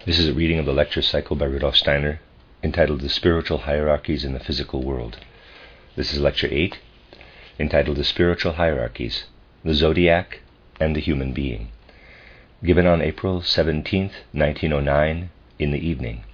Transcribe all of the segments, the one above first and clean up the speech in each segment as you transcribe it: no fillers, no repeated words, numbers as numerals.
This is a reading of the lecture cycle by Rudolf Steiner entitled The Spiritual Hierarchies in the Physical World. This is lecture 8, entitled The Spiritual Hierarchies, the Zodiac and the Human Being, given on April 17th, 1909, in the evening.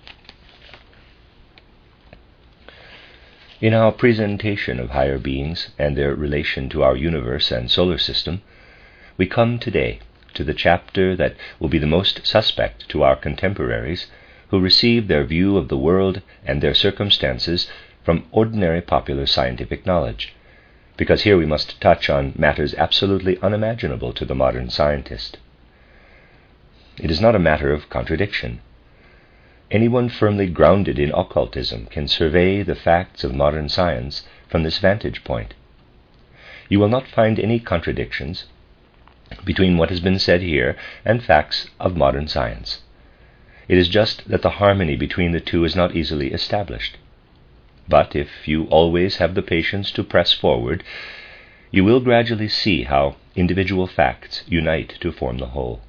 In our presentation of higher beings and their relation to our universe and solar system, we come today to the chapter that will be the most suspect to our contemporaries who receive their view of the world and their circumstances from ordinary popular scientific knowledge, because here we must touch on matters absolutely unimaginable to the modern scientist. It is not a matter of contradiction. Anyone firmly grounded in occultism can survey the facts of modern science from this vantage point. You will not find any contradictions between what has been said here and facts of modern science. It is just that the harmony between the two is not easily established. But if you always have the patience to press forward, you will gradually see how individual facts unite to form the whole.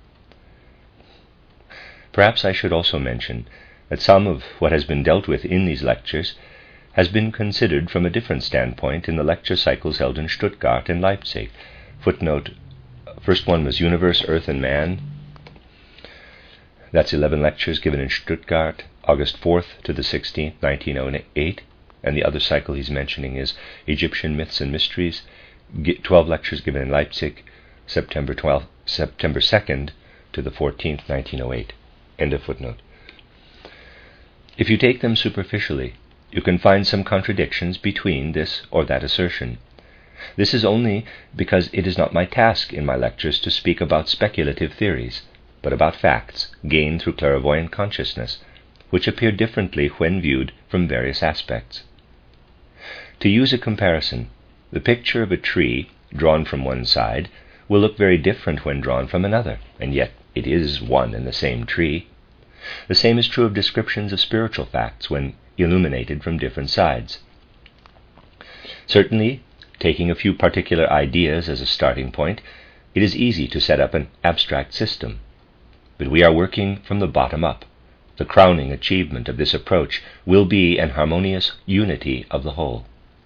Perhaps I should also mention that some of what has been dealt with in these lectures has been considered from a different standpoint in the lecture cycles held in Stuttgart and Leipzig. Footnote: first one was Universe, Earth and Man. That's 11 lectures given in Stuttgart, August 4th to the 16th, 1908. And the other cycle he's mentioning is Egyptian Myths and Mysteries, 12 lectures given in Leipzig, September 2nd to the 14th, 1908. End of footnote. If you take them superficially, you can find some contradictions between this or that assertion. This is only because it is not my task in my lectures to speak about speculative theories, but about facts gained through clairvoyant consciousness, which appear differently when viewed from various aspects. To use a comparison, the picture of a tree drawn from one side will look very different when drawn from another, and yet it is one and the same tree. The same is true of descriptions of spiritual facts when illuminated from different sides. Certainly, taking a few particular ideas as a starting point, it is easy to set up an abstract system. But we are working from the bottom up. The crowning achievement of this approach will be an harmonious unity of the whole.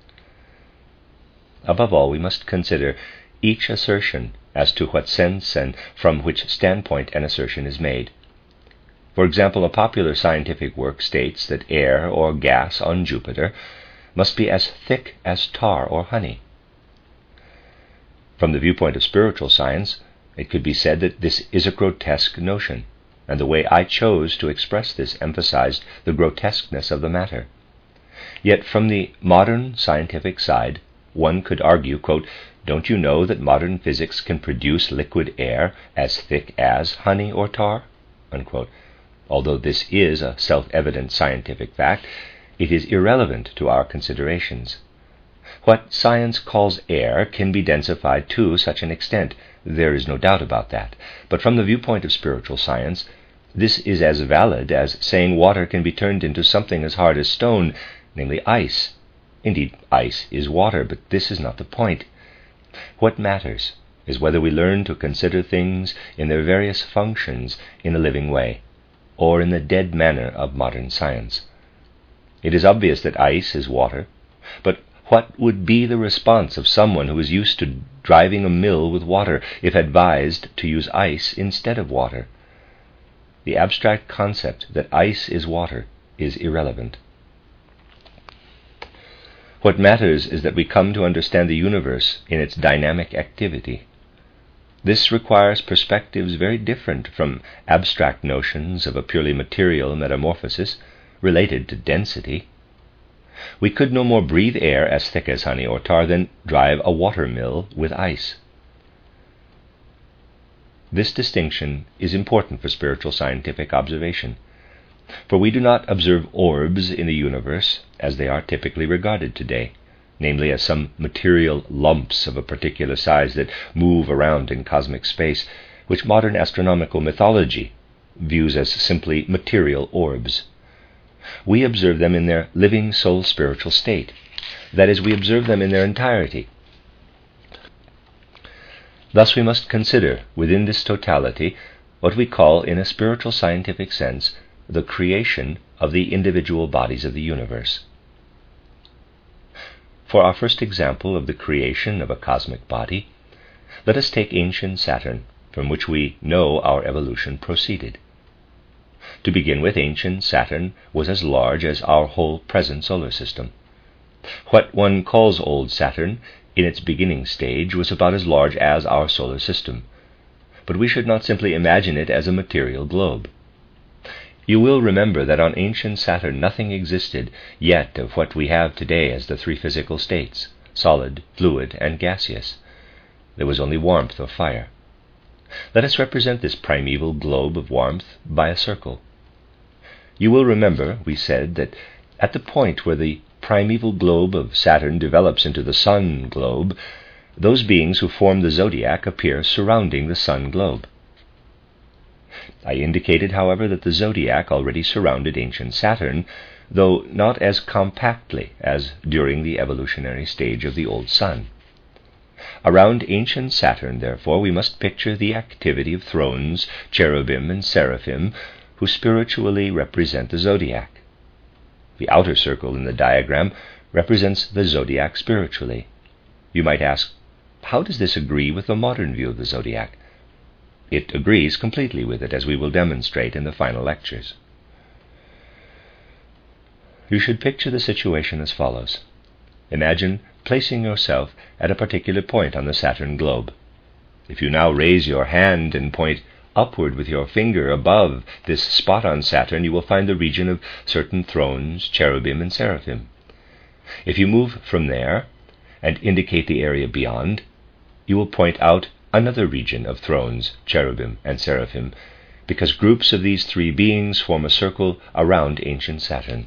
Above all, we must consider each assertion as to what sense and from which standpoint an assertion is made. For example, a popular scientific work states that air or gas on Jupiter must be as thick as tar or honey. From the viewpoint of spiritual science, it could be said that this is a grotesque notion, and the way I chose to express this emphasized the grotesqueness of the matter. Yet from the modern scientific side, one could argue, quote, "Don't you know that modern physics can produce liquid air as thick as honey or tar?" Unquote. Although this is a self-evident scientific fact, it is irrelevant to our considerations. What science calls air can be densified to such an extent. There is no doubt about that. But from the viewpoint of spiritual science, this is as valid as saying water can be turned into something as hard as stone, namely ice. Indeed, ice is water, but this is not the point. What matters is whether we learn to consider things in their various functions in a living way, or in the dead manner of modern science. It is obvious that ice is water, but what would be the response of someone who is used to driving a mill with water if advised to use ice instead of water? The abstract concept that ice is water is irrelevant. What matters is that we come to understand the universe in its dynamic activity. This requires perspectives very different from abstract notions of a purely material metamorphosis related to density. We could no more breathe air as thick as honey or tar than drive a water mill with ice. This distinction is important for spiritual scientific observation, for we do not observe orbs in the universe as they are typically regarded today, namely as some material lumps of a particular size that move around in cosmic space, which modern astronomical mythology views as simply material orbs. We observe them in their living soul spiritual state. That is, we observe them in their entirety. Thus we must consider within this totality what we call in a spiritual scientific sense the creation of the individual bodies of the universe. For our first example of the creation of a cosmic body, let us take ancient Saturn, from which we know our evolution proceeded. To begin with, ancient Saturn was as large as our whole present solar system. What one calls old Saturn, in its beginning stage, was about as large as our solar system, but we should not simply imagine it as a material globe. You will remember that on ancient Saturn nothing existed yet of what we have today as the three physical states, solid, fluid, and gaseous. There was only warmth or fire. Let us represent this primeval globe of warmth by a circle. You will remember, we said, that at the point where the primeval globe of Saturn develops into the sun globe, those beings who form the zodiac appear surrounding the sun globe. I indicated, however, that the zodiac already surrounded ancient Saturn, though not as compactly as during the evolutionary stage of the old sun. Around ancient Saturn, therefore, we must picture the activity of thrones, cherubim, and seraphim, who spiritually represent the zodiac. The outer circle in the diagram represents the zodiac spiritually. You might ask, how does this agree with the modern view of the zodiac? It agrees completely with it, as we will demonstrate in the final lectures. You should picture the situation as follows. Imagine placing yourself at a particular point on the Saturn globe. If you now raise your hand and point upward with your finger above this spot on Saturn, you will find the region of certain thrones, cherubim, and seraphim. If you move from there and indicate the area beyond, you will point out another region of thrones, cherubim, and seraphim, because groups of these three beings form a circle around ancient Saturn.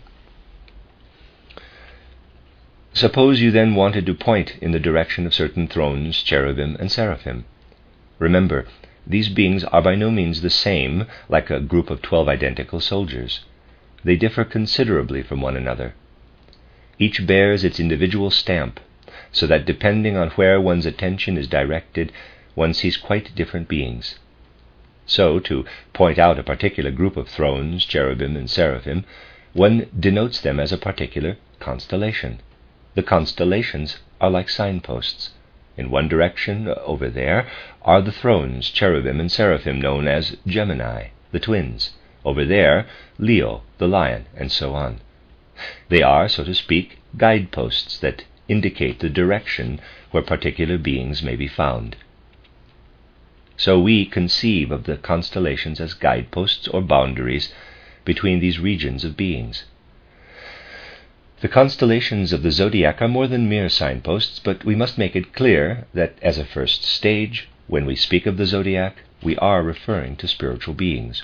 Suppose you then wanted to point in the direction of certain thrones, cherubim, and seraphim. Remember, these beings are by no means the same, like a group of 12 identical soldiers. They differ considerably from one another. Each bears its individual stamp, so that depending on where one's attention is directed, one sees quite different beings. So, to point out a particular group of thrones, cherubim, and seraphim, one denotes them as a particular constellation. The constellations are like signposts. In one direction, over there, are the thrones, cherubim, and seraphim known as Gemini, the twins. Over there, Leo, the lion, and so on. They are, so to speak, guideposts that indicate the direction where particular beings may be found. So we conceive of the constellations as guideposts or boundaries between these regions of beings. The constellations of the zodiac are more than mere signposts, but we must make it clear that as a first stage, when we speak of the zodiac, we are referring to spiritual beings.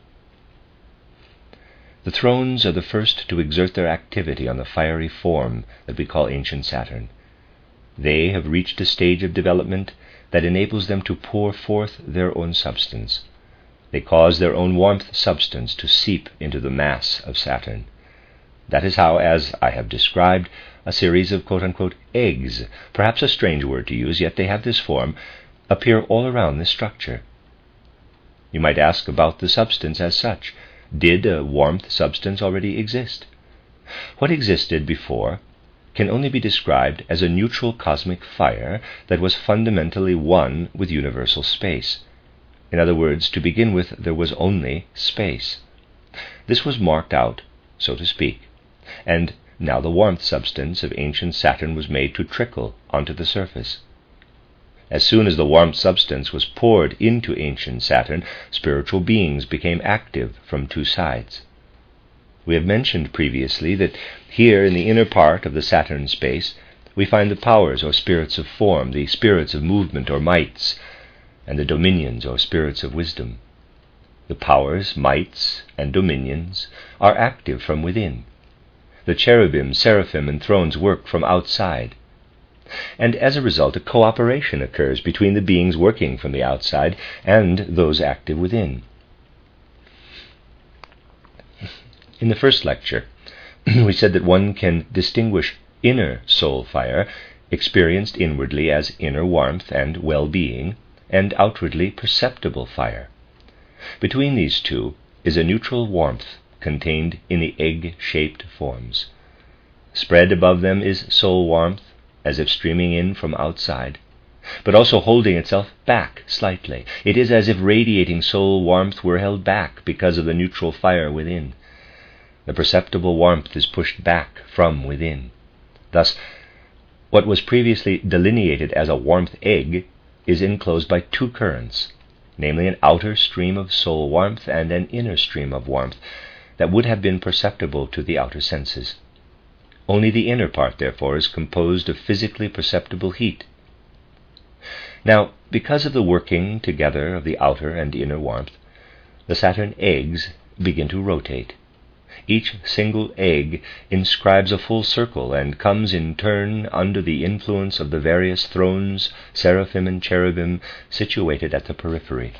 The thrones are the first to exert their activity on the fiery form that we call ancient Saturn. They have reached a stage of development that enables them to pour forth their own substance. They cause their own warmth substance to seep into the mass of Saturn. That is how, as I have described, a series of quote-unquote eggs, perhaps a strange word to use, yet they have this form, appear all around this structure. You might ask about the substance as such. Did a warmth substance already exist? What existed before can only be described as a neutral cosmic fire that was fundamentally one with universal space. In other words, to begin with, there was only space. This was marked out, so to speak, and now the warmth substance of ancient Saturn was made to trickle onto the surface. As soon as the warmth substance was poured into ancient Saturn, spiritual beings became active from two sides. We have mentioned previously that here in the inner part of the Saturn space we find the powers or spirits of form, the spirits of movement or mights, and the dominions or spirits of wisdom. The powers, mights, and dominions are active from within. The cherubim, seraphim, and thrones work from outside. And as a result, a cooperation occurs between the beings working from the outside and those active within. In the first lecture, we said that one can distinguish inner soul fire, experienced inwardly as inner warmth and well-being, and outwardly perceptible fire. Between these two is a neutral warmth contained in the egg-shaped forms. Spread above them is soul warmth, as if streaming in from outside, but also holding itself back slightly. It is as if radiating soul warmth were held back because of the neutral fire within. The perceptible warmth is pushed back from within. Thus, what was previously delineated as a warmth egg is enclosed by two currents, namely an outer stream of soul warmth and an inner stream of warmth that would have been perceptible to the outer senses. Only the inner part, therefore, is composed of physically perceptible heat. Now, because of the working together of the outer and inner warmth, the Saturn eggs begin to rotate. Each single egg inscribes a full circle and comes in turn under the influence of the various thrones, seraphim and cherubim situated at the periphery.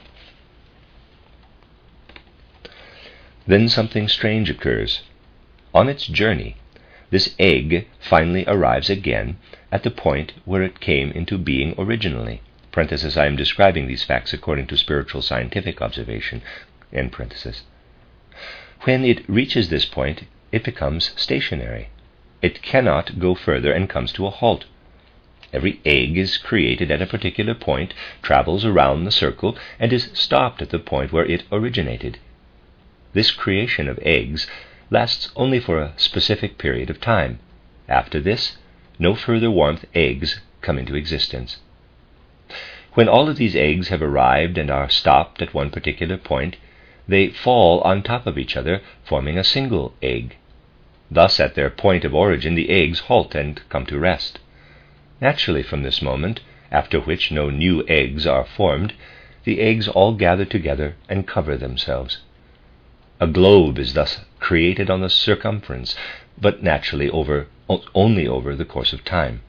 Then something strange occurs. On its journey, this egg finally arrives again at the point where it came into being originally. Parenthesis, I am describing these facts according to spiritual scientific observation. End parenthesis. When it reaches this point, it becomes stationary. It cannot go further and comes to a halt. Every egg is created at a particular point, travels around the circle, and is stopped at the point where it originated. This creation of eggs lasts only for a specific period of time. After this, no further warmth eggs come into existence. When all of these eggs have arrived and are stopped at one particular point, they fall on top of each other, forming a single egg. Thus, at their point of origin, the eggs halt and come to rest. Naturally, from this moment, after which no new eggs are formed, the eggs all gather together and cover themselves. A globe is thus created on the circumference, but naturally only over the course of time.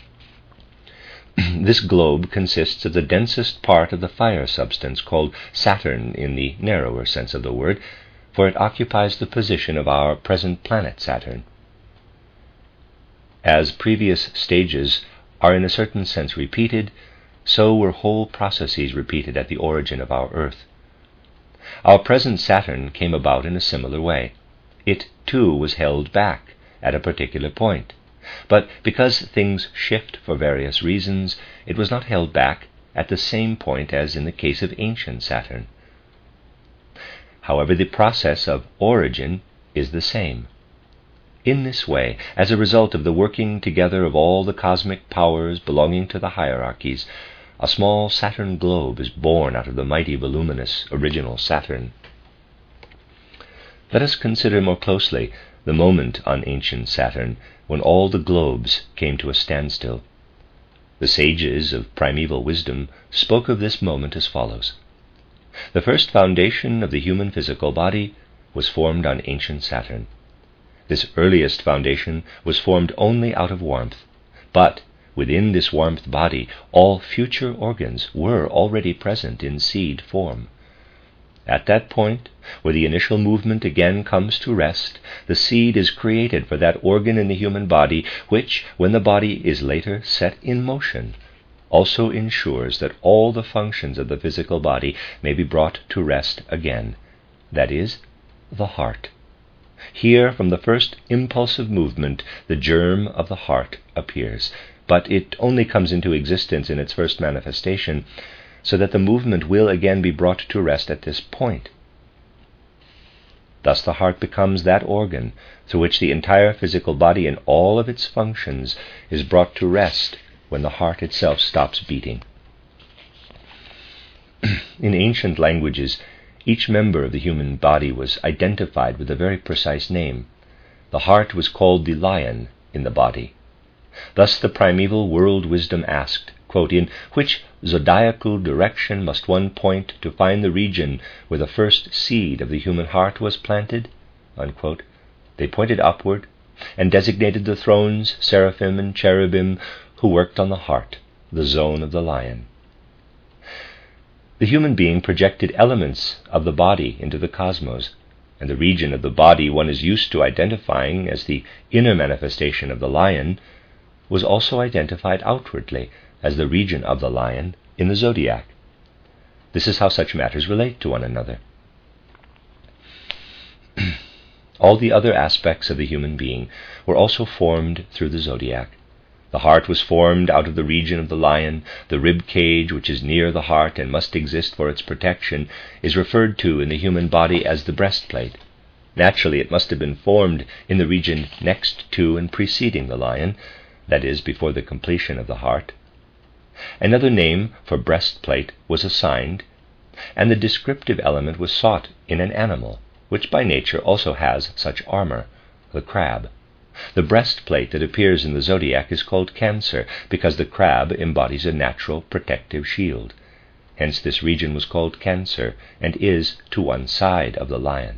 This globe consists of the densest part of the fire substance, called Saturn in the narrower sense of the word, for it occupies the position of our present planet Saturn. As previous stages are in a certain sense repeated, so were whole processes repeated at the origin of our Earth. Our present Saturn came about in a similar way. It, too, was held back at a particular point. But because things shift for various reasons, it was not held back at the same point as in the case of ancient Saturn. However, the process of origin is the same. In this way, as a result of the working together of all the cosmic powers belonging to the hierarchies, a small Saturn globe is born out of the mighty, voluminous, original Saturn. Let us consider more closely the moment on ancient Saturn when all the globes came to a standstill. The sages of primeval wisdom spoke of this moment as follows. The first foundation of the human physical body was formed on ancient Saturn. This earliest foundation was formed only out of warmth, but within this warmth body all future organs were already present in seed form. At that point, where the initial movement again comes to rest, the seed is created for that organ in the human body which, when the body is later set in motion, also ensures that all the functions of the physical body may be brought to rest again, that is, the heart. Here, from the first impulsive movement, the germ of the heart appears, but it only comes into existence in its first manifestation, so that the movement will again be brought to rest at this point. Thus the heart becomes that organ through which the entire physical body in all of its functions is brought to rest when the heart itself stops beating. In ancient languages, each member of the human body was identified with a very precise name. The heart was called the lion in the body. Thus the primeval world wisdom asked, quote, in which zodiacal direction must one point to find the region where the first seed of the human heart was planted? Unquote. They pointed upward and designated the thrones, seraphim and cherubim who worked on the heart, the zone of the lion. The human being projected elements of the body into the cosmos, and the region of the body one is used to identifying as the inner manifestation of the lion was also identified outwardly as the region of the lion in the zodiac. This is how such matters relate to one another. All the other aspects of the human being were also formed through the zodiac. The heart was formed out of the region of the lion. The rib cage, which is near the heart and must exist for its protection, is referred to in the human body as the breastplate. Naturally, it must have been formed in the region next to and preceding the lion, that is, before the completion of the heart. Another name for breastplate was assigned, and the descriptive element was sought in an animal, which by nature also has such armor, the crab. The breastplate that appears in the zodiac is called Cancer, because the crab embodies a natural protective shield. Hence this region was called Cancer, and is to one side of the lion.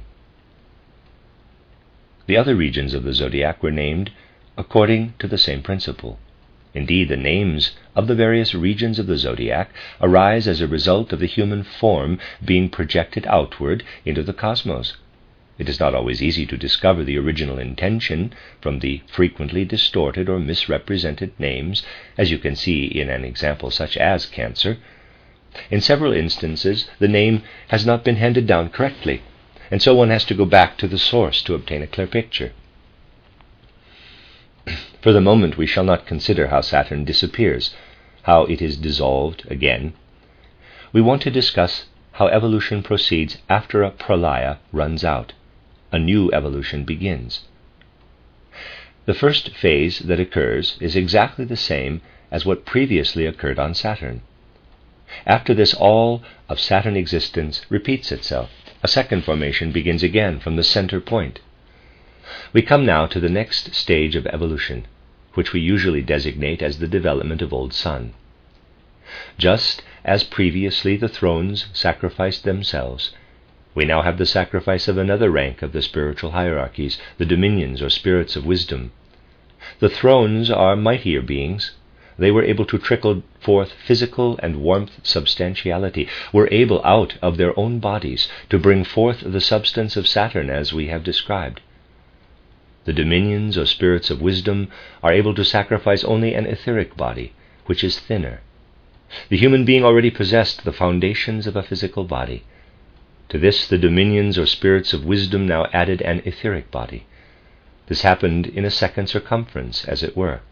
The other regions of the zodiac were named according to the same principle. Indeed, the names of the various regions of the zodiac arise as a result of the human form being projected outward into the cosmos. It is not always easy to discover the original intention from the frequently distorted or misrepresented names, as you can see in an example such as Cancer. In several instances, the name has not been handed down correctly, and so one has to go back to the source to obtain a clear picture. For the moment, we shall not consider how Saturn disappears, how it is dissolved again. We want to discuss how evolution proceeds after a pralaya runs out. A new evolution begins. The first phase that occurs is exactly the same as what previously occurred on Saturn. After this, all of Saturn existence repeats itself. A second formation begins again from the center point. We come now to the next stage of evolution, which we usually designate as the development of Old Sun. Just as previously the thrones sacrificed themselves, we now have the sacrifice of another rank of the spiritual hierarchies, the dominions or spirits of wisdom. The thrones are mightier beings. They were able to trickle forth physical and warmth substantiality, were able out of their own bodies to bring forth the substance of Saturn as we have described. The dominions or spirits of wisdom are able to sacrifice only an etheric body, which is thinner. The human being already possessed the foundations of a physical body. To this, the dominions or spirits of wisdom now added an etheric body. This happened in a second circumference, as it were.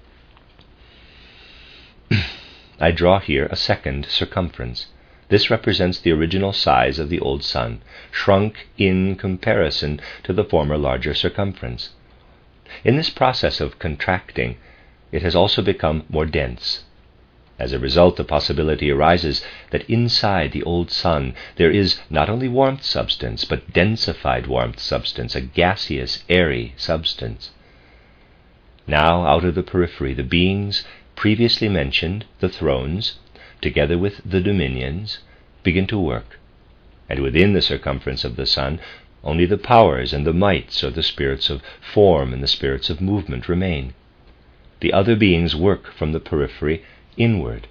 I draw here a second circumference. This represents the original size of the old sun, shrunk in comparison to the former larger circumference. In this process of contracting, it has also become more dense. As a result, the possibility arises that inside the old sun there is not only warmth substance, but densified warmth substance, a gaseous, airy substance. Now, out of the periphery, the beings previously mentioned, the thrones, together with the dominions, begin to work, and within the circumference of the sun, only the powers and the mights, or the spirits of form and the spirits of movement, remain. The other beings work from the periphery inward.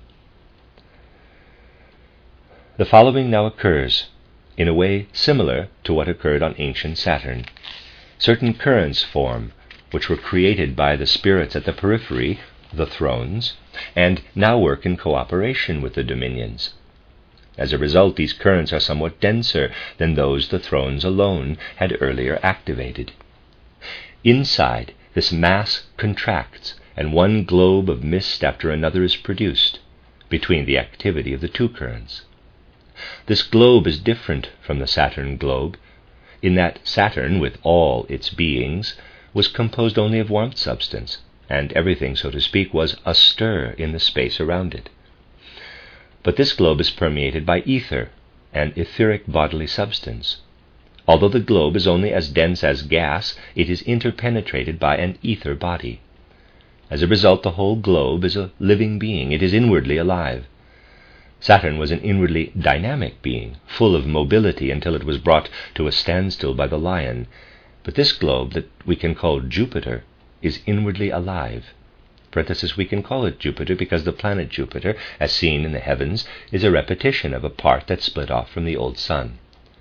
The following now occurs in a way similar to what occurred on ancient Saturn. Certain currents form, which were created by the spirits at the periphery, the thrones, and now work in cooperation with the dominions. As a result, these currents are somewhat denser than those the thrones alone had earlier activated. Inside, this mass contracts, and one globe of mist after another is produced between the activity of the two currents. This globe is different from the Saturn globe, in that Saturn, with all its beings, was composed only of warmth substance, and everything, so to speak, was astir in the space around it. But this globe is permeated by ether, an etheric bodily substance. Although the globe is only as dense as gas, it is interpenetrated by an ether body. As a result, the whole globe is a living being. It is inwardly alive. Saturn was an inwardly dynamic being, full of mobility until it was brought to a standstill by the lion. But this globe that we can call Jupiter is inwardly alive. We can call it Jupiter because the planet Jupiter, as seen in the heavens, is a repetition of a part that split off from the old sun.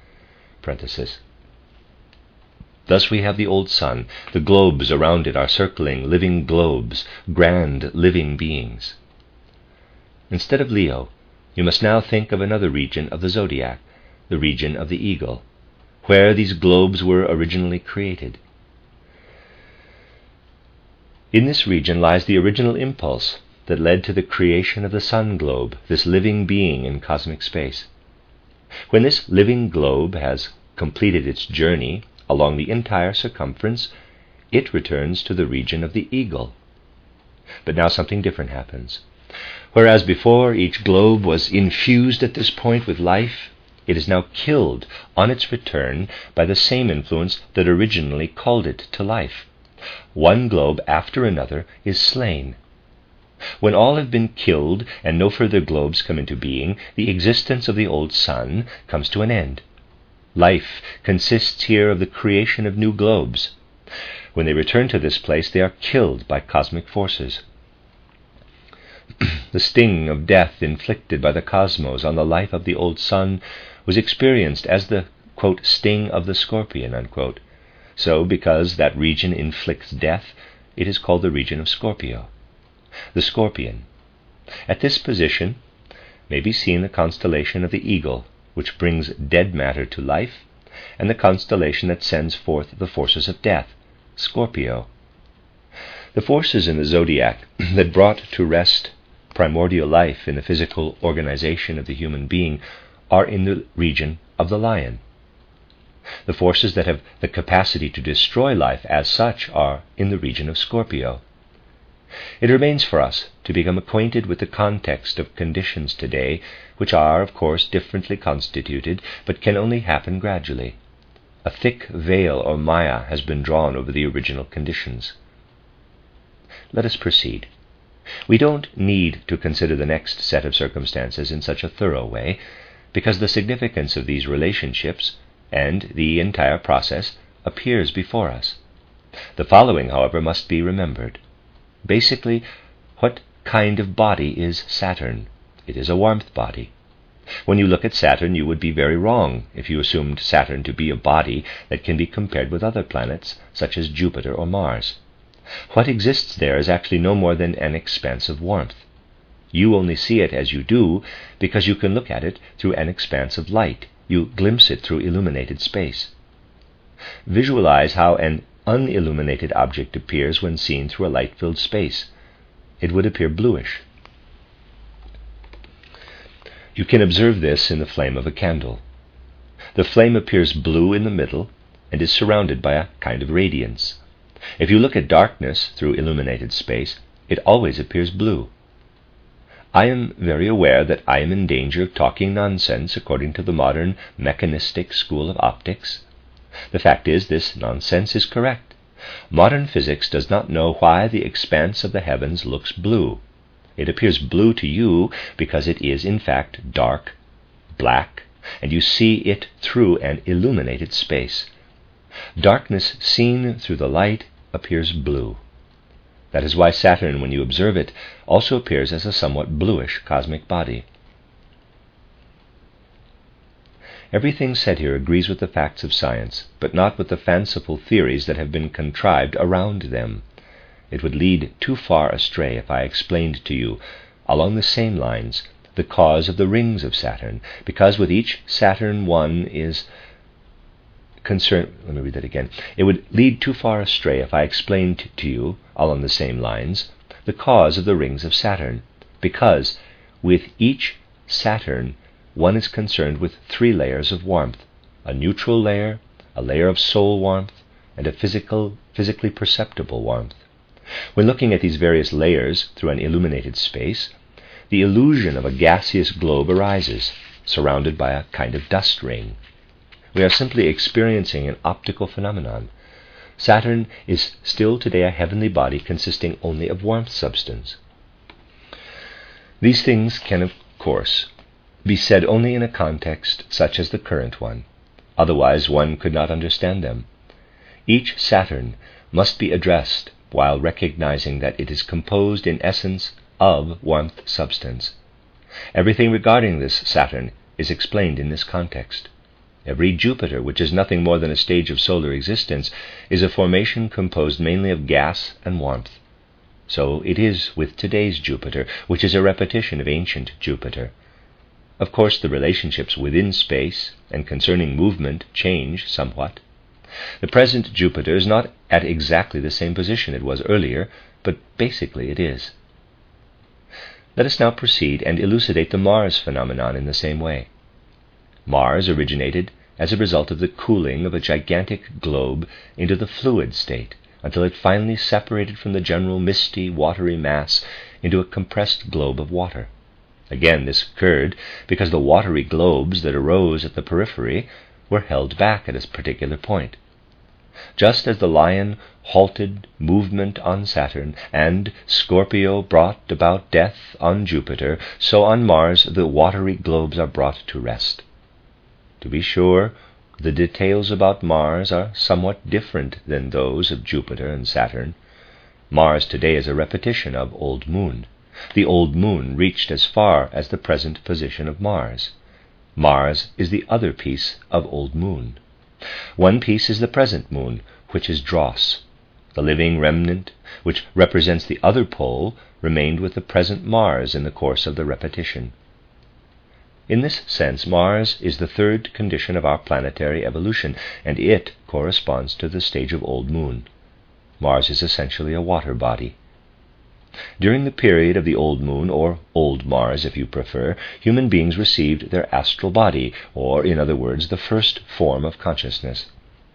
Thus we have the old sun. The globes around it are circling, living globes, grand living beings. Instead of Leo, you must now think of another region of the zodiac, the region of the eagle, where these globes were originally created. In this region lies the original impulse that led to the creation of the sun globe, this living being in cosmic space. When this living globe has completed its journey along the entire circumference, it returns to the region of the eagle. But now something different happens. Whereas before each globe was infused at this point with life, it is now killed on its return by the same influence that originally called it to life. One globe after another is slain. When all have been killed and no further globes come into being, the existence of the old sun comes to an end. Life consists here of the creation of new globes. When they return to this place, they are killed by cosmic forces. The sting of death inflicted by the cosmos on the life of the old sun was experienced as the, quote, sting of the scorpion, unquote. So, because that region inflicts death, it is called the region of Scorpio. The scorpion. At this position may be seen the constellation of the eagle, which brings dead matter to life, and the constellation that sends forth the forces of death, Scorpio. The forces in the zodiac that brought to rest primordial life in the physical organization of the human being are in the region of the lion. The forces that have the capacity to destroy life as such are in the region of Scorpio. It remains for us to become acquainted with the context of conditions today, which are, of course, differently constituted, but can only happen gradually. A thick veil or maya has been drawn over the original conditions. Let us proceed. We don't need to consider the next set of circumstances in such a thorough way, because the significance of these relationships and the entire process appears before us. The following, however, must be remembered. Basically, what kind of body is Saturn? It is a warmth body. When you look at Saturn, you would be very wrong if you assumed Saturn to be a body that can be compared with other planets, such as Jupiter or Mars. What exists there is actually no more than an expanse of warmth. You only see it as you do because you can look at it through an expanse of light. You glimpse it through illuminated space. Visualize how an unilluminated object appears when seen through a light-filled space. It would appear bluish. You can observe this in the flame of a candle. The flame appears blue in the middle and is surrounded by a kind of radiance. If you look at darkness through illuminated space, it always appears blue. I am very aware that I am in danger of talking nonsense according to the modern mechanistic school of optics. The fact is, this nonsense is correct. Modern physics does not know why the expanse of the heavens looks blue. It appears blue to you because it is, in fact, dark, black, and you see it through an illuminated space. Darkness seen through the light appears blue. That is why Saturn, when you observe it, also appears as a somewhat bluish cosmic body. Everything said here agrees with the facts of science, but not with the fanciful theories that have been contrived around them. It would lead too far astray if I explained to you, along the same lines, the cause of the rings of Saturn, because with each Saturn one is concerned. Let me read that again. It would lead too far astray if I explained to you, along the same lines, the cause of the rings of Saturn, because with each Saturn one is concerned with 3 layers of warmth: a neutral layer, a layer of soul warmth, and a physically perceptible warmth. When looking at these various layers through an illuminated space, the illusion of a gaseous globe arises, surrounded by a kind of dust ring. We are simply experiencing an optical phenomenon. Saturn is still today a heavenly body consisting only of warmth substance. These things can, of course, be said only in a context such as the current one. Otherwise, one could not understand them. Each Saturn must be addressed while recognizing that it is composed in essence of warmth substance. Everything regarding this Saturn is explained in this context. Every Jupiter, which is nothing more than a stage of solar existence, is a formation composed mainly of gas and warmth. So it is with today's Jupiter, which is a repetition of ancient Jupiter. Of course, the relationships within space and concerning movement change somewhat. The present Jupiter is not at exactly the same position it was earlier, but basically it is. Let us now proceed and elucidate the Mars phenomenon in the same way. Mars originated as a result of the cooling of a gigantic globe into the fluid state, until it finally separated from the general misty, watery mass into a compressed globe of water. Again, this occurred because the watery globes that arose at the periphery were held back at a particular point. Just as the Lion halted movement on Saturn and Scorpio brought about death on Jupiter, so on Mars the watery globes are brought to rest. To be sure, the details about Mars are somewhat different than those of Jupiter and Saturn. Mars today is a repetition of Old Moon. The Old Moon reached as far as the present position of Mars. Mars is the other piece of Old Moon. One piece is the present moon, which is Dross. The living remnant, which represents the other pole, remained with the present Mars in the course of the repetition. In this sense, Mars is the third condition of our planetary evolution, and it corresponds to the stage of Old Moon. Mars is essentially a water body. During the period of the Old Moon, or Old Mars if you prefer, human beings received their astral body, or, in other words, the first form of consciousness.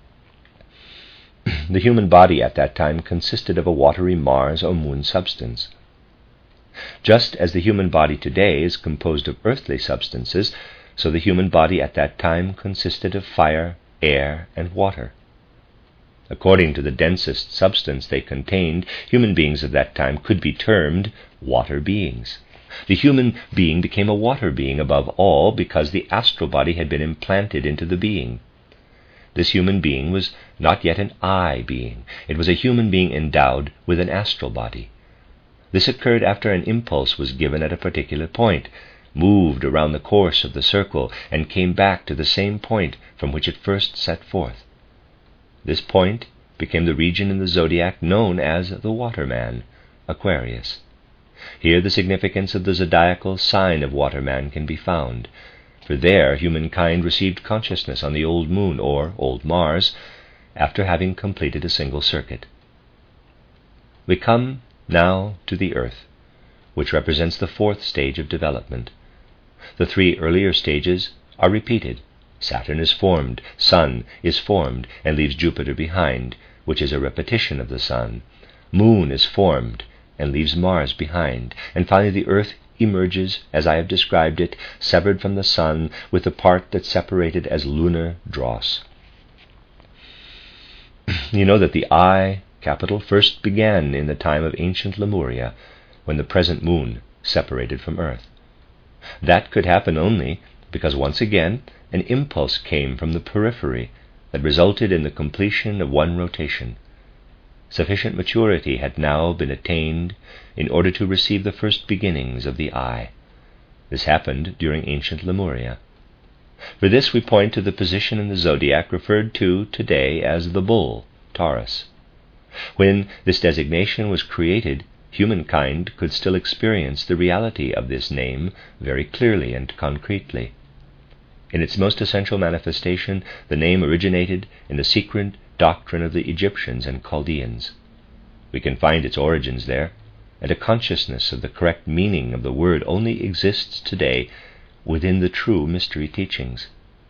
The human body at that time consisted of a watery Mars or moon substance. Just as the human body today is composed of earthly substances, so the human body at that time consisted of fire, air, and water. According to the densest substance they contained, human beings of that time could be termed water beings. The human being became a water being above all because the astral body had been implanted into the being. This human being was not yet an I being. It was a human being endowed with an astral body. This occurred after an impulse was given at a particular point, moved around the course of the circle, and came back to the same point from which it first set forth. This point became the region in the zodiac known as the Waterman, Aquarius. Here the significance of the zodiacal sign of Waterman can be found, for there humankind received consciousness on the Old Moon, or Old Mars, after having completed a single circuit. We come now to the Earth, which represents the fourth stage of development. The three earlier stages are repeated. Saturn is formed, Sun is formed, and leaves Jupiter behind, which is a repetition of the Sun. Moon is formed, and leaves Mars behind. And finally the Earth emerges, as I have described it, severed from the Sun, with the part that separated as lunar dross. You know that the I capital first began in the time of ancient Lemuria, when the present moon separated from Earth. That could happen only because once again an impulse came from the periphery that resulted in the completion of one rotation. Sufficient maturity had now been attained in order to receive the first beginnings of the I. This happened during ancient Lemuria. For this we point to the position in the zodiac referred to today as the Bull, Taurus. When this designation was created, humankind could still experience the reality of this name very clearly and concretely. In its most essential manifestation, the name originated in the secret doctrine of the Egyptians and Chaldeans. We can find its origins there, and a consciousness of the correct meaning of the word only exists today within the true mystery teachings.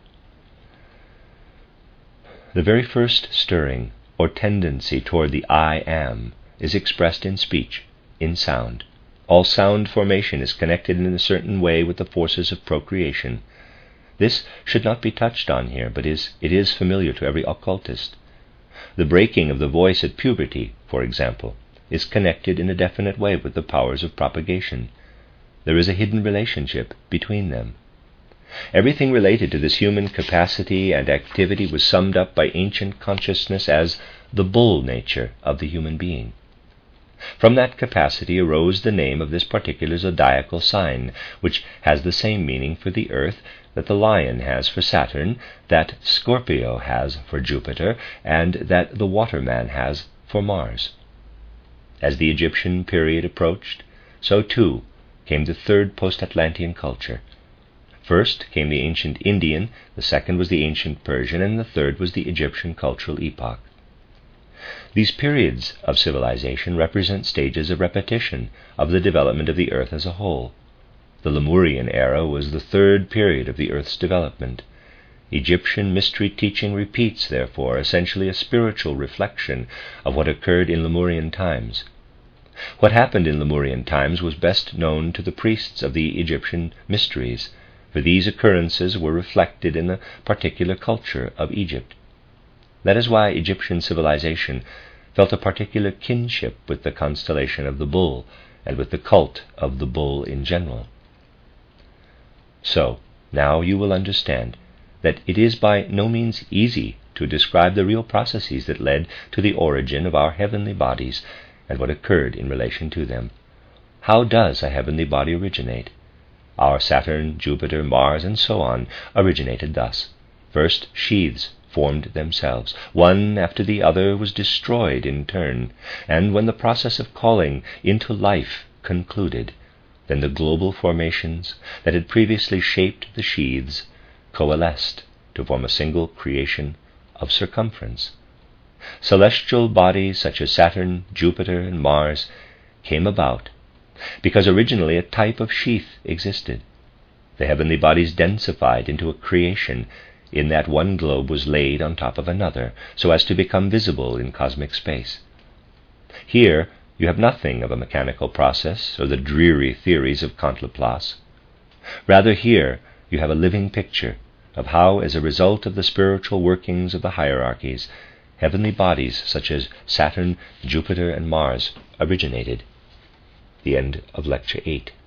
The very first stirring or tendency toward the I am is expressed in speech, in sound. All sound formation is connected in a certain way with the forces of procreation. This should not be touched on here, but it is familiar to every occultist. The breaking of the voice at puberty, for example, is connected in a definite way with the powers of propagation. There is a hidden relationship between them. Everything related to this human capacity and activity was summed up by ancient consciousness as the bull nature of the human being. From that capacity arose the name of this particular zodiacal sign, which has the same meaning for the Earth that the Lion has for Saturn, that Scorpio has for Jupiter, and that the Waterman has for Mars. As the Egyptian period approached, so too came the third post-Atlantean culture. first came the ancient Indian, the second was the ancient Persian, and the third was the Egyptian cultural epoch. These periods of civilization represent stages of repetition of the development of the earth as a whole. The Lemurian era was the third period of the earth's development. Egyptian mystery teaching repeats, therefore, essentially a spiritual reflection of what occurred in Lemurian times. What happened in Lemurian times was best known to the priests of the Egyptian mysteries, for these occurrences were reflected in the particular culture of Egypt. That is why Egyptian civilization felt a particular kinship with the constellation of the bull and with the cult of the bull in general. So, now you will understand that it is by no means easy to describe the real processes that led to the origin of our heavenly bodies and what occurred in relation to them. How does a heavenly body originate? Our Saturn, Jupiter, Mars, and so on originated thus. First, sheaths formed themselves. One after the other was destroyed in turn, and when the process of calling into life concluded, then the global formations that had previously shaped the sheaths coalesced to form a single creation of circumference. Celestial bodies such as Saturn, Jupiter, and Mars came about because originally a type of sheath existed. The heavenly bodies densified into a creation in that one globe was laid on top of another so as to become visible in cosmic space. Here you have nothing of a mechanical process or the dreary theories of Comte Laplace. Rather, here you have a living picture of how, as a result of the spiritual workings of the hierarchies, heavenly bodies such as Saturn, Jupiter, and Mars originated. The end of Lecture 8.